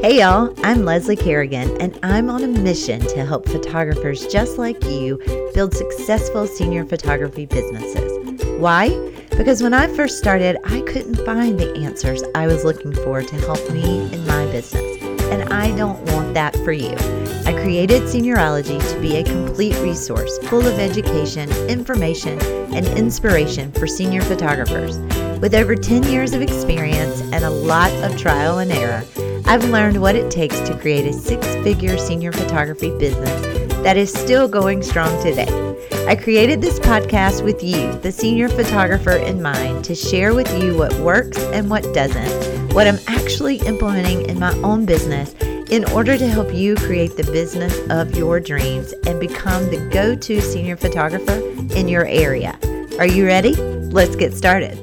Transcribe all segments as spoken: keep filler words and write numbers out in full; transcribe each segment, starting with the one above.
Hey y'all, I'm Leslie Kerrigan, and I'm on a mission to help photographers just like you build successful senior photography businesses. Why? Because when I first started, I couldn't find the answers I was looking for to help me in my business, and I don't want that for you. I created Seniorology to be a complete resource full of education, information, and inspiration for senior photographers. With over ten years of experience and a lot of trial and error, I've learned what it takes to create a six-figure senior photography business that is still going strong today. I created this podcast with you, the senior photographer, in mind to share with you what works and what doesn't, what I'm actually implementing in my own business in order to help you create the business of your dreams and become the go-to senior photographer in your area. Are you ready? Let's get started.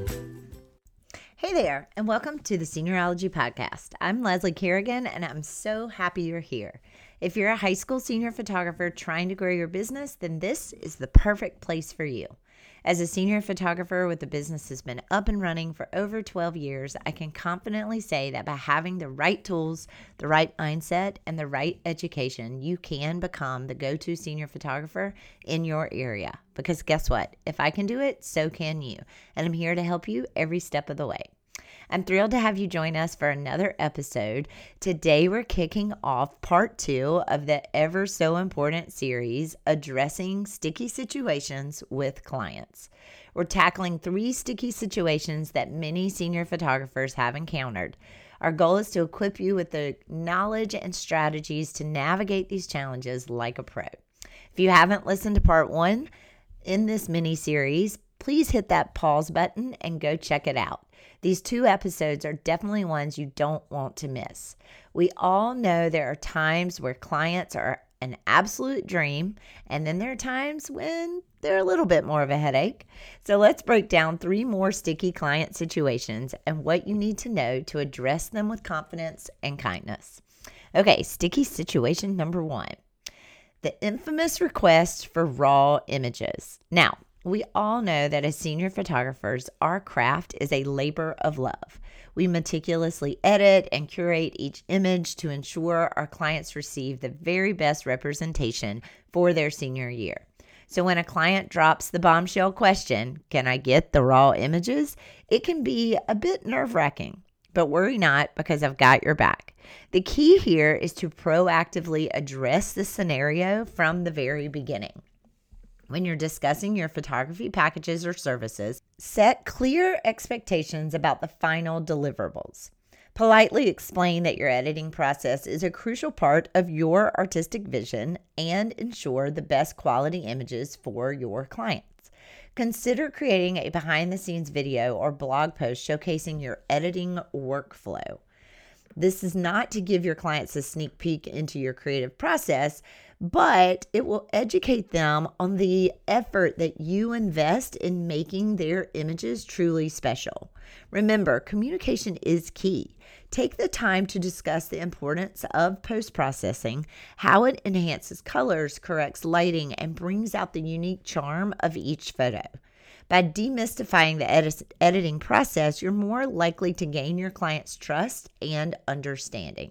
Hey there, and welcome to the Seniorology Podcast. I'm Leslie Kerrigan, and I'm so happy you're here. If you're a high school senior photographer trying to grow your business, then this is the perfect place for you. As a senior photographer with a business that's been up and running for over twelve years, I can confidently say that by having the right tools, the right mindset, and the right education, you can become the go-to senior photographer in your area. Because guess what? If I can do it, so can you. And I'm here to help you every step of the way. I'm thrilled to have you join us for another episode. Today we're kicking off part two of the ever so important series, Addressing Sticky Situations with Clients. We're tackling three sticky situations that many senior photographers have encountered. Our goal is to equip you with the knowledge and strategies to navigate these challenges like a pro. If you haven't listened to part one in this mini-series, please hit that pause button and go check it out. These two episodes are definitely ones you don't want to miss. We all know there are times where clients are an absolute dream, and then there are times when they're a little bit more of a headache. So let's break down three more sticky client situations and what you need to know to address them with confidence and kindness. Okay, sticky situation number one, the infamous request for raw images. Now, we all know that as senior photographers, our craft is a labor of love. We meticulously edit and curate each image to ensure our clients receive the very best representation for their senior year. So when a client drops the bombshell question, can I get the raw images? It can be a bit nerve-wracking, but worry not because I've got your back. The key here is to proactively address the scenario from the very beginning. When you're discussing your photography packages or services, set clear expectations about the final deliverables. Politely explain that your editing process is a crucial part of your artistic vision and ensure the best quality images for your clients. Consider creating a behind-the-scenes video or blog post showcasing your editing workflow. This is not to give your clients a sneak peek into your creative process, but it will educate them on the effort that you invest in making their images truly special. Remember, communication is key. Take the time to discuss the importance of post-processing, how it enhances colors, corrects lighting, and brings out the unique charm of each photo. By demystifying the edit- editing process, you're more likely to gain your client's trust and understanding.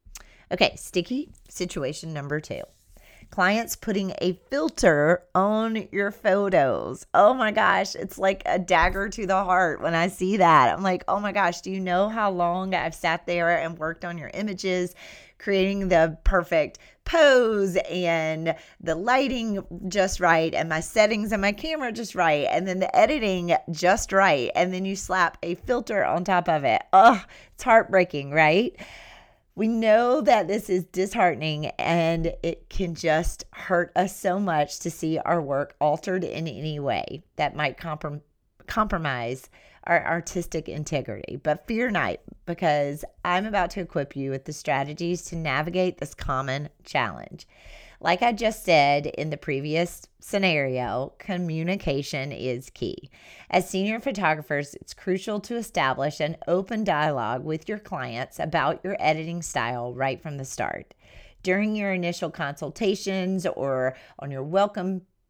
Okay, sticky situation number two. Clients putting a filter on your photos. Oh my gosh, it's like a dagger to the heart when I see that. I'm like, oh my gosh, do you know how long I've sat there and worked on your images, creating the perfect pose and the lighting just right and my settings and my camera just right and then the editing just right, and then you slap a filter on top of it. Oh, it's heartbreaking, right? We know that this is disheartening and it can just hurt us so much to see our work altered in any way that might comprom- compromise our artistic integrity. But fear not, because I'm about to equip you with the strategies to navigate this common challenge. Like I just said in the previous scenario, communication is key. As senior photographers, it's crucial to establish an open dialogue with your clients about your editing style right from the start. During your initial consultations or on your welcome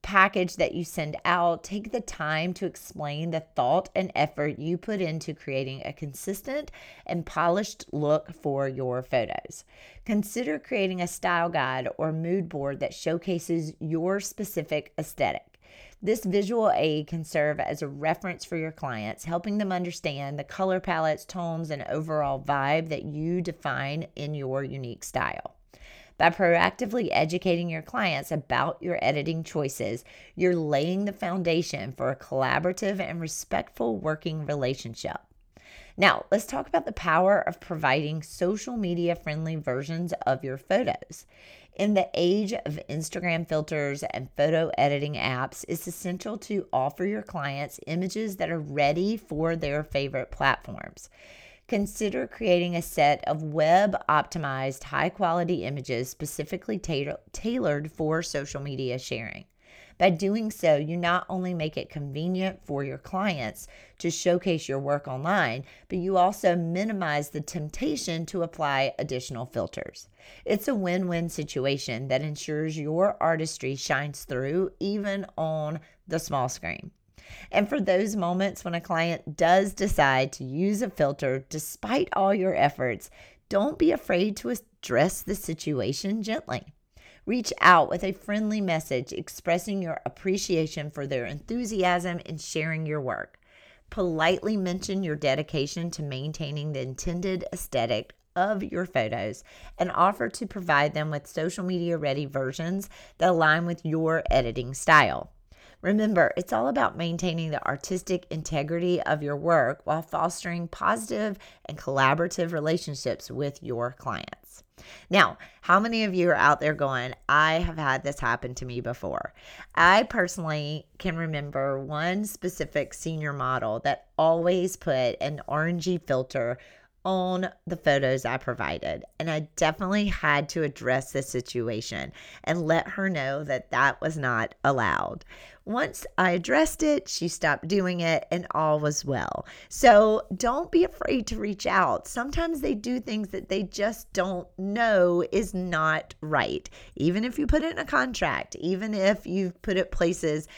package that you send out, take the time to explain the thought and effort you put into creating a consistent and polished look for your photos. Consider creating a style guide or mood board that showcases your specific aesthetic. This visual aid can serve as a reference for your clients, helping them understand the color palettes, tones, and overall vibe that you define in your unique style. By proactively educating your clients about your editing choices, you're laying the foundation for a collaborative and respectful working relationship. Now, let's talk about the power of providing social media friendly versions of your photos. In the age of Instagram filters and photo editing apps, it's essential to offer your clients images that are ready for their favorite platforms. Consider creating a set of web-optimized, high-quality images specifically ta- tailored for social media sharing. By doing so, you not only make it convenient for your clients to showcase your work online, but you also minimize the temptation to apply additional filters. It's a win-win situation that ensures your artistry shines through even on the small screen. And for those moments when a client does decide to use a filter despite all your efforts, don't be afraid to address the situation gently. Reach out with a friendly message expressing your appreciation for their enthusiasm in sharing your work. Politely mention your dedication to maintaining the intended aesthetic of your photos and offer to provide them with social media ready versions that align with your editing style. Remember, it's all about maintaining the artistic integrity of your work while fostering positive and collaborative relationships with your clients. Now, how many of you are out there going, I have had this happen to me before? I personally can remember one specific senior model that always put an orangey filter on the photos I provided. And I definitely had to address the situation and let her know that that was not allowed. Once I addressed it, she stopped doing it and all was well. So don't be afraid to reach out. Sometimes they do things that they just don't know is not right. Even if you put it in a contract, even if you've put it places,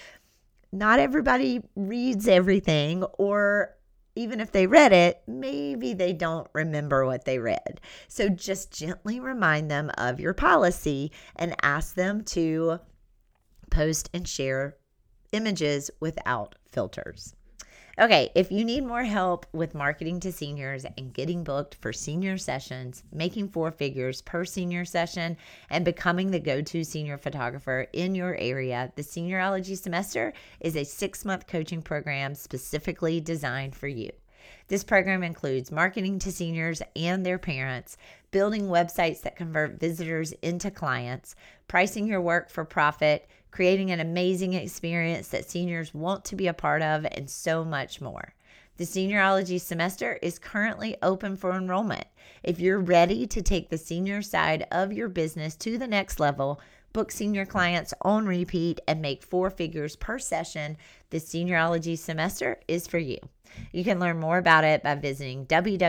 not everybody reads everything, or even if they read it, maybe they don't remember what they read. So just gently remind them of your policy and ask them to post and share images without filters. Okay, if you need more help with marketing to seniors and getting booked for senior sessions, making four figures per senior session, and becoming the go-to senior photographer in your area, the Seniorology Semester is a six-month coaching program specifically designed for you. This program includes marketing to seniors and their parents, building websites that convert visitors into clients, pricing your work for profit, creating an amazing experience that seniors want to be a part of, and so much more. The Seniorology Semester is currently open for enrollment. If you're ready to take the senior side of your business to the next level, book senior clients on repeat, and make four figures per session, the Seniorology Semester is for you. You can learn more about it by visiting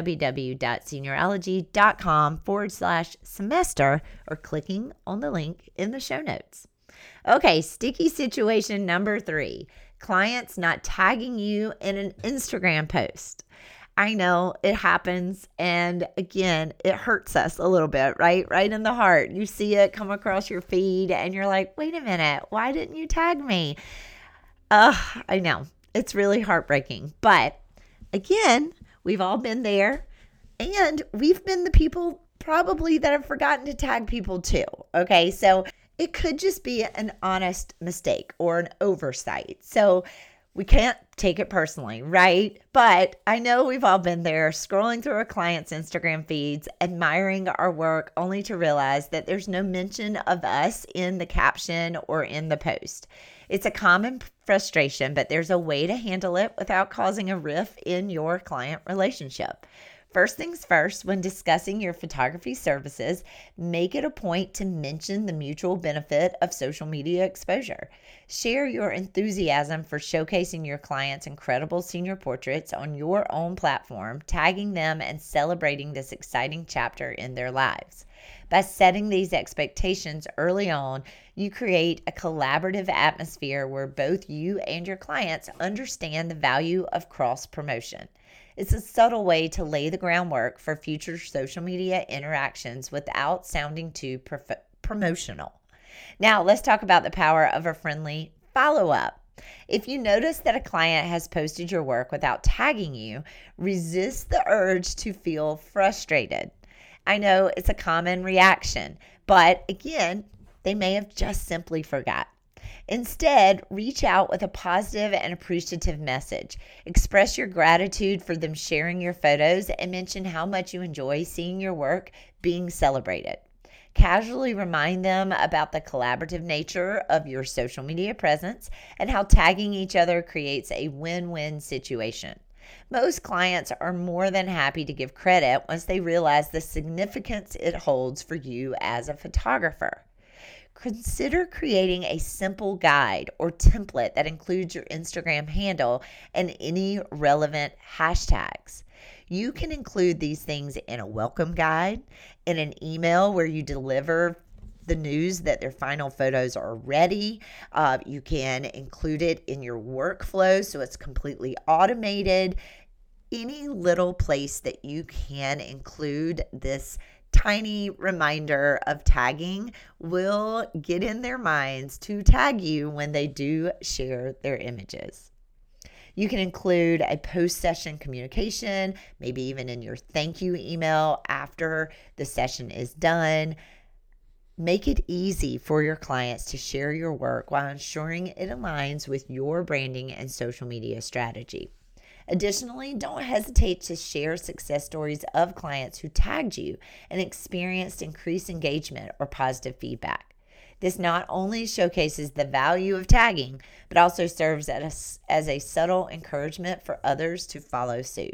www.seniorology.com forward slash semester or clicking on the link in the show notes. Okay, sticky situation number three, clients not tagging you in an Instagram post. I know it happens, and again, it hurts us a little bit, right? Right in the heart. You see it come across your feed and you're like, wait a minute, why didn't you tag me? Uh, I know, it's really heartbreaking, but again, we've all been there, and we've been the people probably that have forgotten to tag people too, okay? So it could just be an honest mistake or an oversight. So we can't take it personally, right? But I know we've all been there, scrolling through our clients' Instagram feeds, admiring our work, only to realize that there's no mention of us in the caption or in the post. It's a common frustration, but there's a way to handle it without causing a rift in your client relationship. First things first, when discussing your photography services, make it a point to mention the mutual benefit of social media exposure. Share your enthusiasm for showcasing your clients' incredible senior portraits on your own platform, tagging them and celebrating this exciting chapter in their lives. By setting these expectations early on, you create a collaborative atmosphere where both you and your clients understand the value of cross-promotion. It's a subtle way to lay the groundwork for future social media interactions without sounding too prof- promotional. Now, let's talk about the power of a friendly follow-up. If you notice that a client has posted your work without tagging you, resist the urge to feel frustrated. I know it's a common reaction, but again, they may have just simply forgot. Instead, reach out with a positive and appreciative message. Express your gratitude for them sharing your photos and mention how much you enjoy seeing your work being celebrated. Casually remind them about the collaborative nature of your social media presence and how tagging each other creates a win-win situation. Most clients are more than happy to give credit once they realize the significance it holds for you as a photographer. Consider creating a simple guide or template that includes your Instagram handle and any relevant hashtags. You can include these things in a welcome guide, in an email where you deliver the news that their final photos are ready. Uh, you can include it in your workflow so it's completely automated. Any little place that you can include this tiny reminder of tagging will get in their minds to tag you when they do share their images. You can include a post-session communication, maybe even in your thank you email after the session is done. Make it easy for your clients to share your work while ensuring it aligns with your branding and social media strategy. Additionally, don't hesitate to share success stories of clients who tagged you and experienced increased engagement or positive feedback. This not only showcases the value of tagging, but also serves as a, as a subtle encouragement for others to follow suit.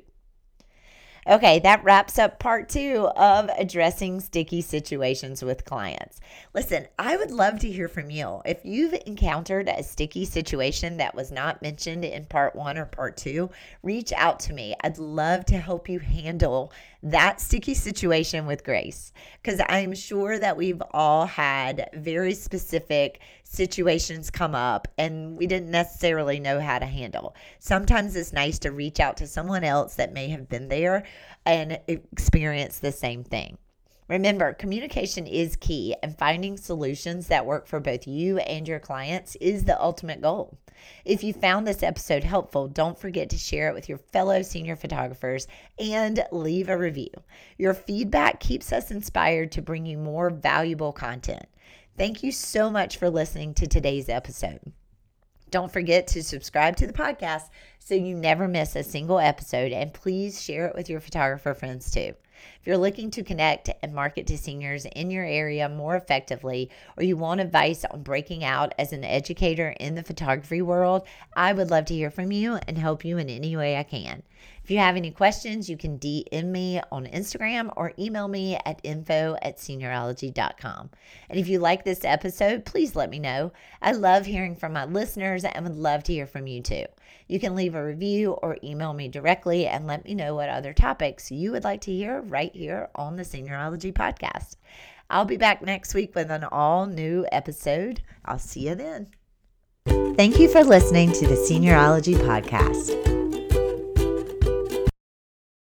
Okay, that wraps up part two of addressing sticky situations with clients. Listen, I would love to hear from you. If you've encountered a sticky situation that was not mentioned in part one or part two, reach out to me. I'd love to help you handle that sticky situation with grace, because I'm sure that we've all had very specific situations come up and we didn't necessarily know how to handle. Sometimes it's nice to reach out to someone else that may have been there and experience the same thing. Remember, communication is key, and finding solutions that work for both you and your clients is the ultimate goal. If you found this episode helpful, don't forget to share it with your fellow senior photographers and leave a review. Your feedback keeps us inspired to bring you more valuable content. Thank you so much for listening to today's episode. Don't forget to subscribe to the podcast so you never miss a single episode, and please share it with your photographer friends too. If you're looking to connect and market to seniors in your area more effectively, or you want advice on breaking out as an educator in the photography world, I would love to hear from you and help you in any way I can. If you have any questions, you can D M me on Instagram or email me at info at seniorology dot com. And if you like this episode, please let me know. I love hearing from my listeners and would love to hear from you too. You can leave a review or email me directly and let me know what other topics you would like to hear right here on the Seniorology Podcast. I'll be back next week with an all new episode. I'll see you then. Thank you for listening to the Seniorology Podcast.